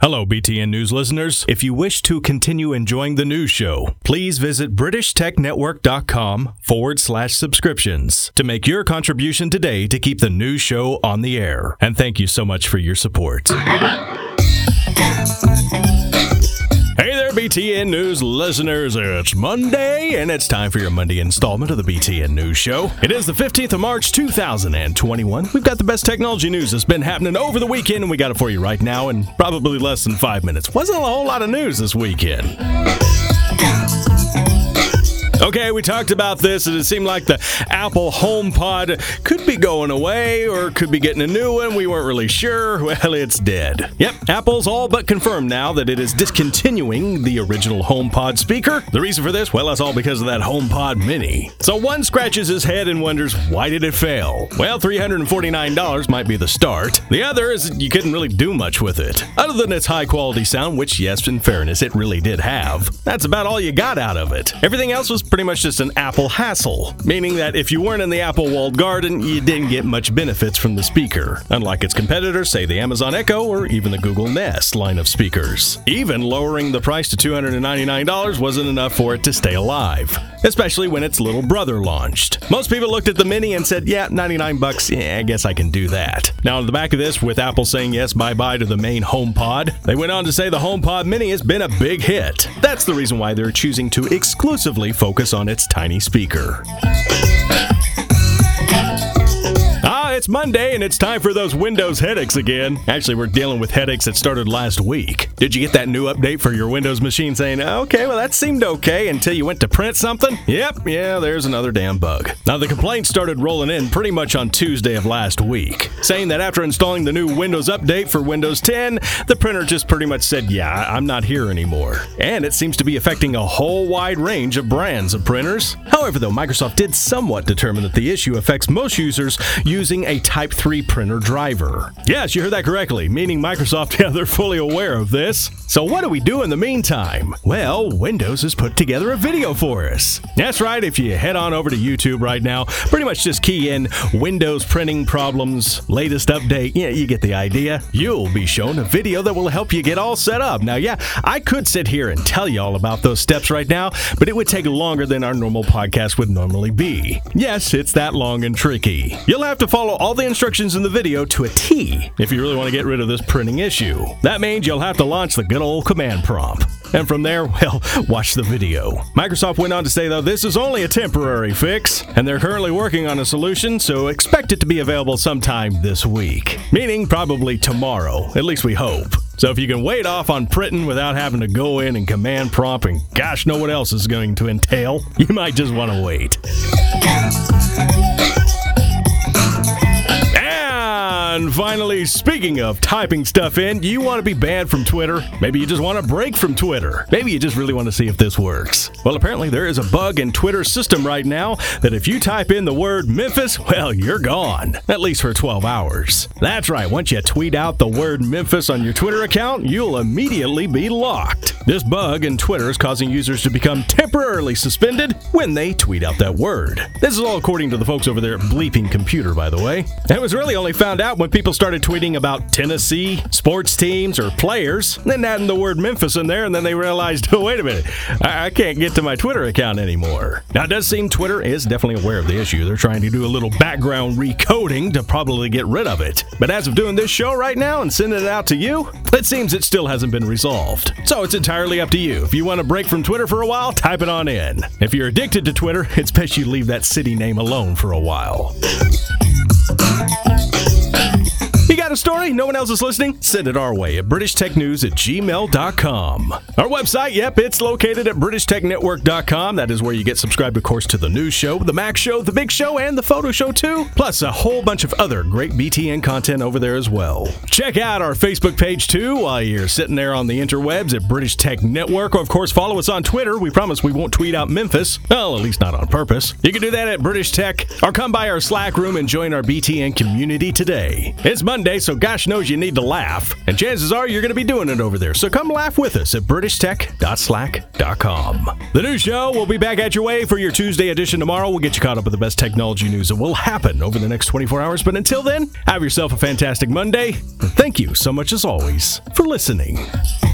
Hello, BTN News listeners. If you wish to continue enjoying the news show, please visit BritishTechNetwork.com/subscriptions to make your contribution today to keep the news show on the air. And thank you so much for your support. Hey there, BTN News listeners. It's Monday, and it's time for your Monday installment of the BTN News Show. It is the 15th of March, 2021. We've got the best technology news that's been happening over the weekend, and we got it for you right now in probably less than 5 minutes. Wasn't a whole lot of news this weekend. Okay, we talked about this, and it seemed like the Apple HomePod could be going away or could be getting a new one. We weren't really sure. Well, it's dead. Yep, Apple's all but confirmed now that it is discontinuing the original HomePod speaker. The reason for this? Well, that's all because of that HomePod Mini. So one scratches his head and wonders, why did it fail? Well, $349 might be the start. The other is you couldn't really do much with it. Other than its high-quality sound, which, yes, in fairness, it really did have. That's about all you got out of it. Everything else was pretty much just an Apple hassle, meaning that if you weren't in the Apple walled garden, you didn't get much benefits from the speaker, unlike its competitors, say the Amazon Echo or even the Google Nest line of speakers. Even lowering the price to $299 wasn't enough for it to stay alive, especially when its little brother launched. Most people looked at the Mini and said, yeah, $99, yeah, I guess I can do that. Now, on the back of this, with Apple saying yes, bye-bye to the main HomePod, they went on to say the HomePod Mini has been a big hit. That's the reason why they're choosing to exclusively focus on its tiny speaker. It's Monday, and it's time for those Windows headaches again. Actually, we're dealing with headaches that started last week. Did you get that new update for your Windows machine saying, okay, well, that seemed okay until you went to print something? Yep, yeah, there's another damn bug. Now, the complaints started rolling in pretty much on Tuesday of last week, saying that after installing the new Windows update for Windows 10, the printer just pretty much said, yeah, I'm not here anymore. And it seems to be affecting a whole wide range of brands of printers. However, though, Microsoft did somewhat determine that the issue affects most users using a Type 3 printer driver. Yes, you heard that correctly, meaning Microsoft, yeah, they're fully aware of this. So what do we do in the meantime? Well, Windows has put together a video for us. That's right, if you head on over to YouTube right now, pretty much just key in Windows printing problems, latest update, yeah, you get the idea. You'll be shown a video that will help you get all set up. Now, yeah, I could sit here and tell you all about those steps right now, but it would take longer than our normal podcast would normally be. Yes, it's that long and tricky. You'll have to follow all the instructions in the video to a T if you really want to get rid of this printing issue. That means you'll have to launch the good old command prompt. And from there, well, watch the video. Microsoft went on to say, though, this is only a temporary fix, and they're currently working on a solution, so expect it to be available sometime this week. Meaning probably tomorrow, at least we hope. So if you can wait off on printing without having to go in and command prompt and gosh know what else is going to entail, you might just want to wait. And finally, speaking of typing stuff in, you want to be banned from Twitter? Maybe you just want a break from Twitter. Maybe you just really want to see if this works. Well, apparently there is a bug in Twitter's system right now that if you type in the word Memphis, well, you're gone. At least for 12 hours. That's right, once you tweet out the word Memphis on your Twitter account, you'll immediately be locked. This bug in Twitter is causing users to become temporarily suspended when they tweet out that word. This is all according to the folks over there at Bleeping Computer, by the way. It was really only found out when people started tweeting about Tennessee, sports teams, or players, then adding the word Memphis in there, and then they realized, oh, wait a minute, I can't get to my Twitter account anymore. Now, it does seem Twitter is definitely aware of the issue. They're trying to do a little background recoding to probably get rid of it. But as of doing this show right now and sending it out to you, it seems it still hasn't been resolved. So it's entirely up to you. If you want to break from Twitter for a while, type it on in. If you're addicted to Twitter, it's best you leave that city name alone for a while. You got a story? No one else is listening? Send it our way at BritishTechNews@gmail.com. Our website, yep, it's located at BritishTechNetwork.com. That is where you get subscribed, of course, to the news show, the Mac show, the big show, and the photo show, too. Plus a whole bunch of other great BTN content over there as well. Check out our Facebook page, too, while you're sitting there on the interwebs at British Tech Network. Or, of course, follow us on Twitter. We promise we won't tweet out Memphis. Well, at least not on purpose. You can do that at British Tech, or come by our Slack room and join our BTN community today. It's Monday, so gosh knows you need to laugh. And chances are you're going to be doing it over there. So come laugh with us at BritishTech.Slack.com. The new show will be back at your way for your Tuesday edition tomorrow. We'll get you caught up with the best technology news that will happen over the next 24 hours. But until then, have yourself a fantastic Monday. And thank you so much as always for listening.